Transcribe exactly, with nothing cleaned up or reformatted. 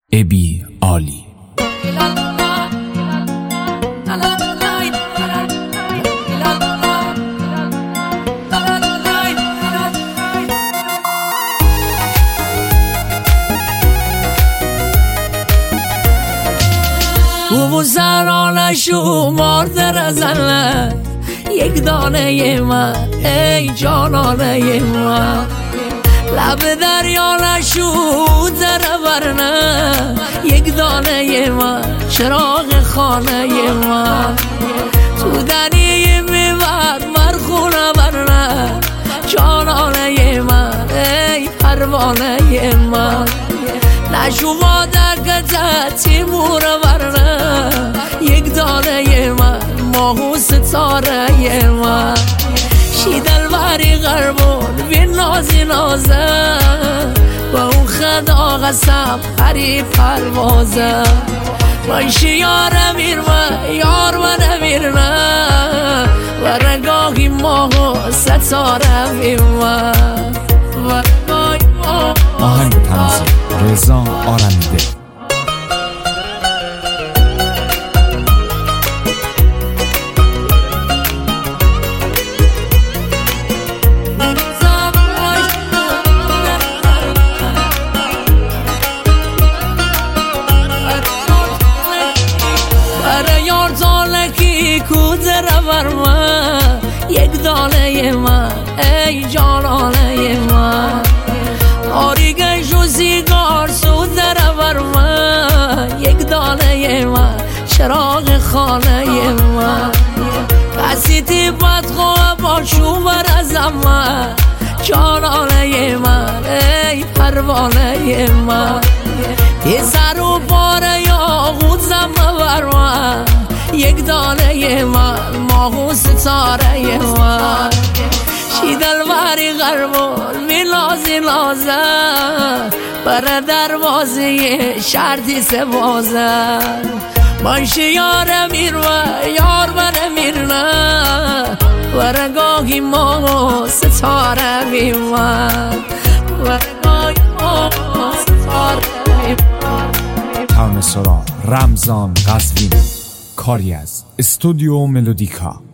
ابی عالی. او سران شمار در زنه یک دانه من ای جانانه من، لب دریا نشود در ورنه یک دانه من چراغ خانه من، تو دنی میبر مرخونه ورنه جانانه من ای پروانه من، نشما دکت تیمور ورنه یک دانه من ماهو ستاره من، شیدل بری غربون بی نازی نازه با اون خدا قسم هری پروازه، باشی یار میرمه یار من میرمه و رنگاهی ماهو ستاره میرمه. آهنگ تنظیم رضا آرمیده. کودر ورما یک دانه من ای جانانه من، آریگه جو سیگار سودر ورما یک دانه من چراغ خانه من، کسی تی بدخواه با شوبر از من جانانه من ای پروانه من، تی سر و پاره یا غود زم ورما یک دانه من ماهو ستاره من، شیدل بری غربون می نازی نازه بر دروازه شرطی سبازه، باشی یار میرمه یار من میرنه و رنگاهی ماهو ستاره میمن و رنگاهی ماهو ستاره میمن. ترانه‌سرا رمضان قزوینی، کاری از استودیو ملودیکا.